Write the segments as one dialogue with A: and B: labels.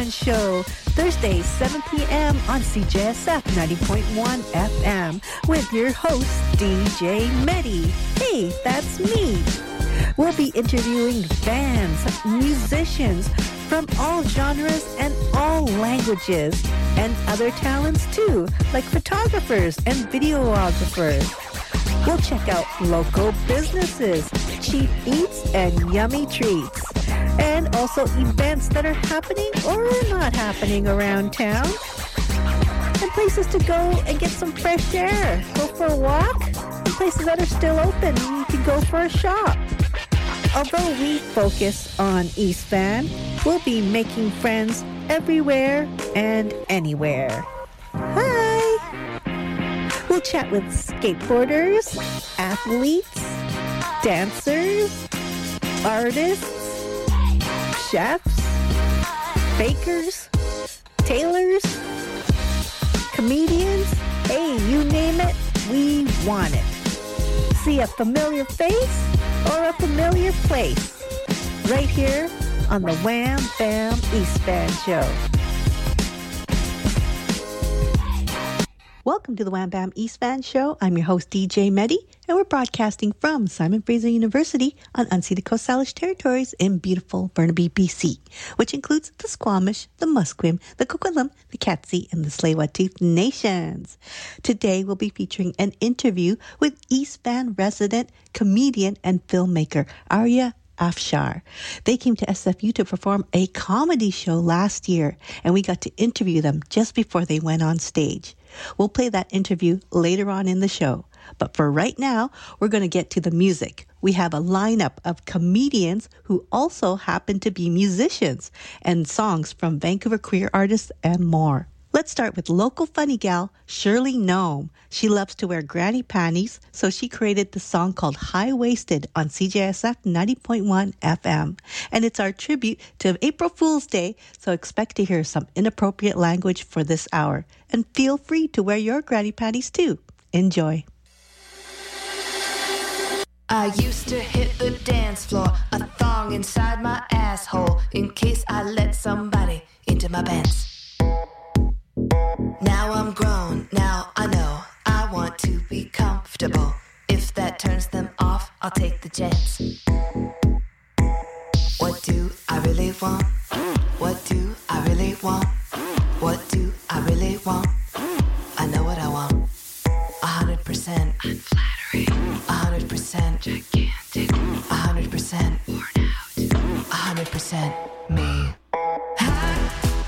A: Fan Show, Thursdays 7 p.m. on CJSF 90.1 FM with your host, DJ Medi. Hey, that's me. We'll be interviewing bands, musicians from all genres and all languages, and other talents too, like photographers and videographers. We'll check out local businesses, cheap eats, and yummy treats. And also events that are happening or not happening around town. And places to go and get some fresh air. Go for a walk. And places that are still open. You can go for a shop. Although we focus on East Van, we'll be making friends everywhere and anywhere. Hi! We'll chat with skateboarders, athletes, dancers, artists, chefs, bakers, tailors, comedians. Hey, you name it, we want it. See a familiar face or a familiar place right here on the Wham Bam East Van Show. Welcome to the Wham Bam East Van Show. I'm your host, DJ Medi, and we're broadcasting from Simon Fraser University on unceded Coast Salish territories in beautiful Burnaby, BC, which includes the Squamish, the Musqueam, the Coquitlam, the Katzie, and the Tsleil-Waututh nations. Today, we'll be featuring an interview with East Van resident, comedian, and filmmaker Arya Afshar. They came to SFU to perform a comedy show last year, and we got to interview them just before they went on stage. We'll play that interview later on in the show. But for right now, we're going to get to the music. We have a lineup of comedians who also happen to be musicians and songs from Vancouver queer artists and more. Let's start with local funny gal, Shirley Nome. She loves to wear granny panties, so she created the song called High Waisted on CJSF 90.1 FM. And it's our tribute to April Fool's Day, so expect to hear some inappropriate language for this hour. And feel free to wear your granny panties too. Enjoy.
B: I used to hit the dance floor, a thong inside my asshole, in case I let somebody into my pants. Now I'm grown, now I know I want to be comfortable. If that turns them off, I'll take the chance. What do I really want? What do I really want? What do I really want? I know what I want. 100% unflattering, 100% gigantic, 100% worn out, 100% me. High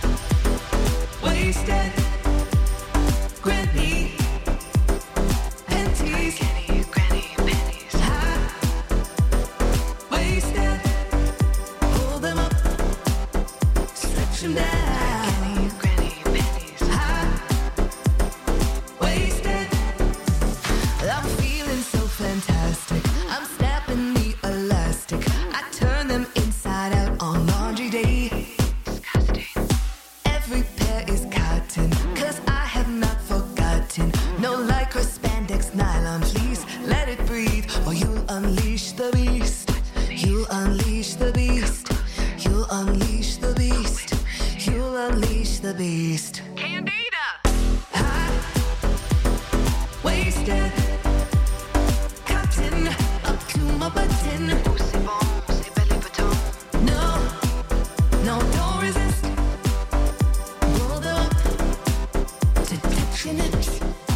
B: wasted granny panties, granny panties. High wasted, pull them up, stretch them down. Granny panties. High wasted, I'm feeling so fantastic. I'm snapping the elastic. I turn them inside out on laundry day. Every pair is cotton, 'cause I have not forgotten. No lycra, spandex, nylon, please let it breathe, or you'll unleash the beast. You'll unleash the beast. You'll unleash the beast. You'll unleash the beast. Candida! High wasted cotton up to my button. No, no, don't resist. Roll them up to touching it.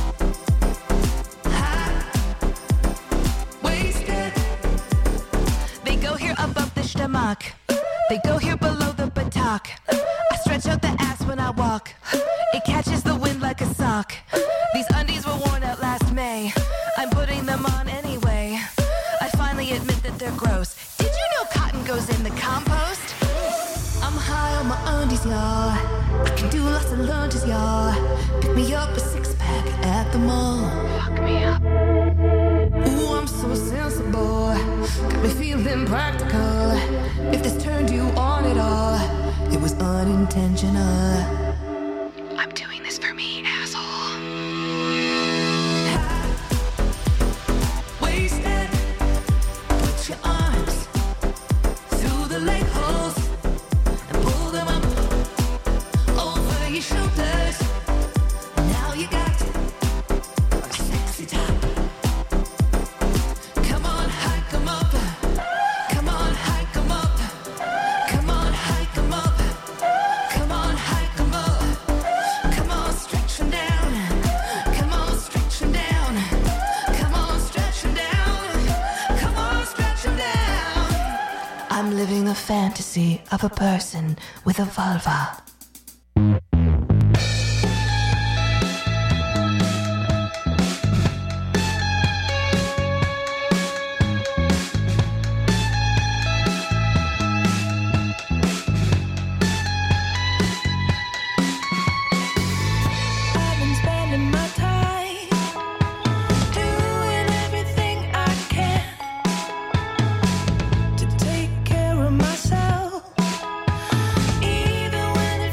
B: High wasted. They go here above the stomach. They go here below the buttock. I stretch out the ass when I walk. It catches the wind like a sock. These undies were worn out last May. I'm putting them on anyway. I finally admit that they're gross. Did you know cotton goes in the compost? I'm high on my undies, y'all. I can do lots of lunges, y'all. Pick me up a six-pack at the mall. Fuck me up. Ooh, I'm so sensible. Got me feeling practical. If this turned you on at all, it was unintentional. I'm doing this for me, asshole. High wasted. Put your arms through the leg holes and pull them up. I'm living the fantasy of a person with a vulva.
C: Take care of myself, even when it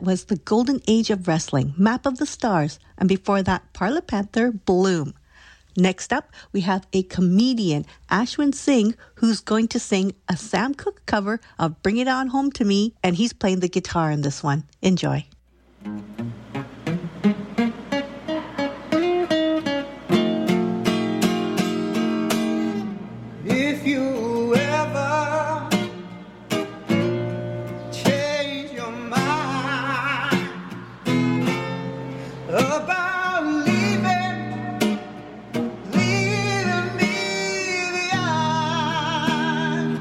A: was The Golden Age of Wrestling, Map of the Stars, and before that, Parla Panther, Bloom. Next up, we have a comedian, Ashwin Singh, who's going to sing a Sam Cooke cover of Bring It On Home to Me, and he's playing the guitar in this one. Enjoy.
C: If you ever change your mind about leaving me behind,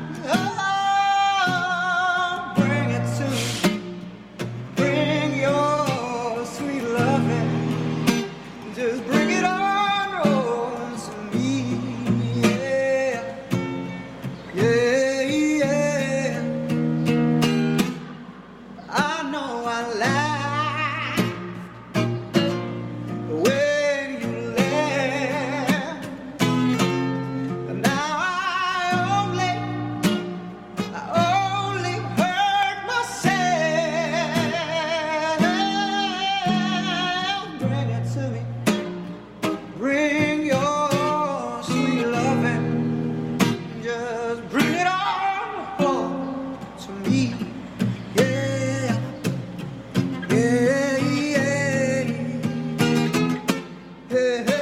C: oh, bring it to me. Bring your sweet loving. Just bring it on home to me. Yeah. Yeah, yeah. I know I laughed when you left, and now I only hurt myself. Bring it to me. Bring your sweet loving. Just bring it on home to me. Yeah, yeah, yeah. Hey, hey,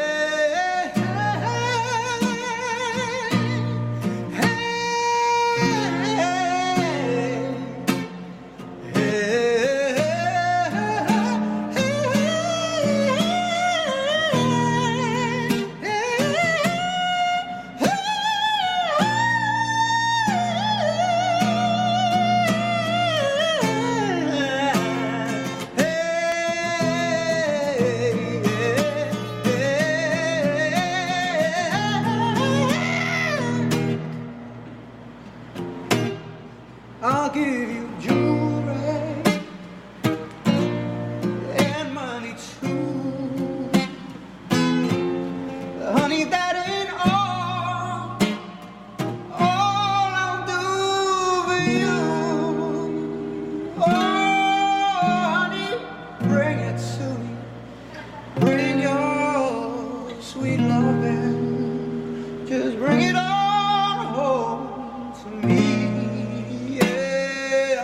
C: I'll give you jewelry and money too. Honey, that ain't all I'll do for you. Oh, honey, bring it to me. Bring your sweet loving. Just bring it on home to me. Yeah,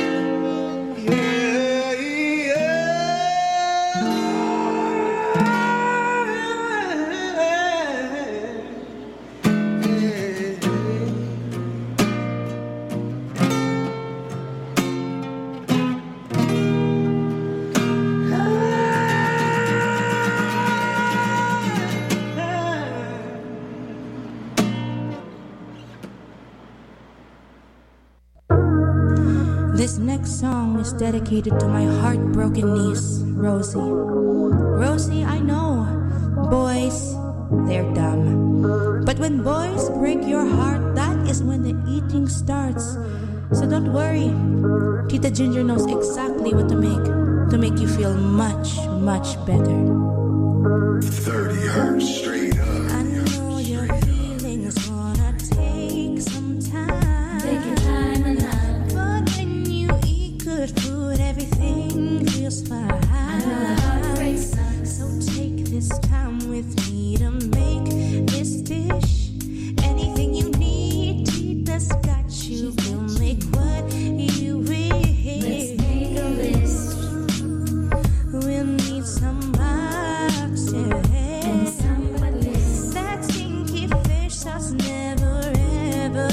C: yeah,
D: This next song is dedicated to my heartbroken niece, Rosie. Rosie, I know, boys, they're dumb. But when boys break your heart, that is when the eating starts. So don't worry, Tita Ginger knows exactly what to make you feel much, much better.
E: 30 hertz straight up.
D: I know your feelings gonna take some time.
F: Take your time and love.
D: But when you eat good food, everything feels fine.
F: I know the heart breaks, son.
D: So take this time with me to make this dish. Anything you need, Tita's got you. We'll make what you wish.
F: Let's make a list
D: We'll need some boxes
F: and some lists.
D: that stinky fish sauce never ever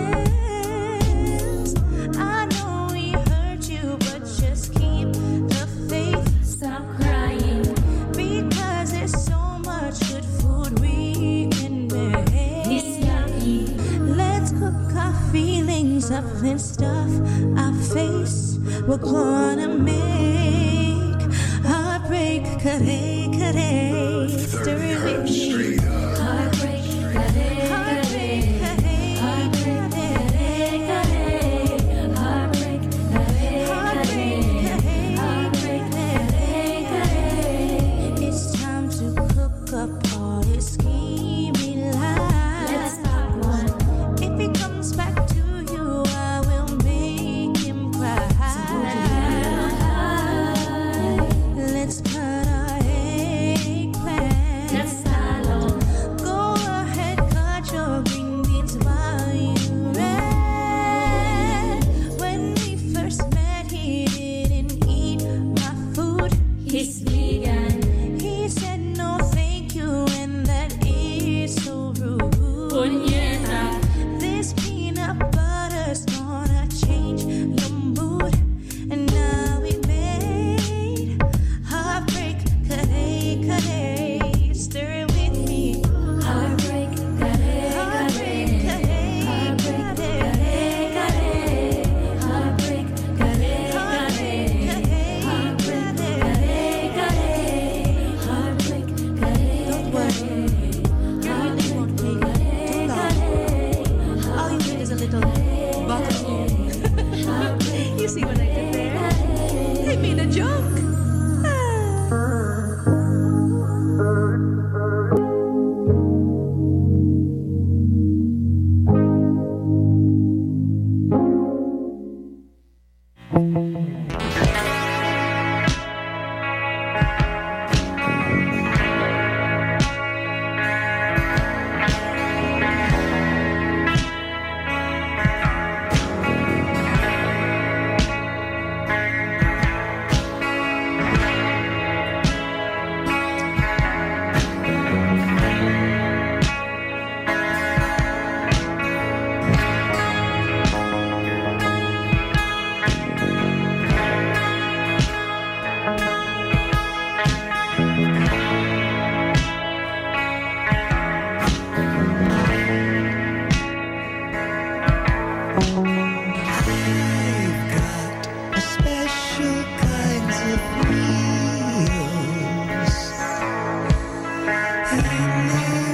D: fails. I know we hurt you, but just keep the faith.
F: Stop crying.
D: Because there's so much good food we can
F: It's
D: make.
F: yummy.
D: Let's cook our feelings up and stuff our face. We're gonna make heartbreak curry, curry.
E: 30
D: Stir it
E: hertz
D: with me.
E: straight up.
F: Heartbreak, curry,
D: Heartbreak
F: curry.
D: curry,
F: Heartbreak, curry, curry. Heartbreak, curry, curry. Heartbreak, curry, curry.
D: It's time to cook up all this schemy
F: Let's
D: lies.
F: pop one.
D: If he comes back to you, I will make him cry. Your healing won't take too long. All you need is a little butter. You see what I did there? I made a joke.
C: A special kinds of feels in my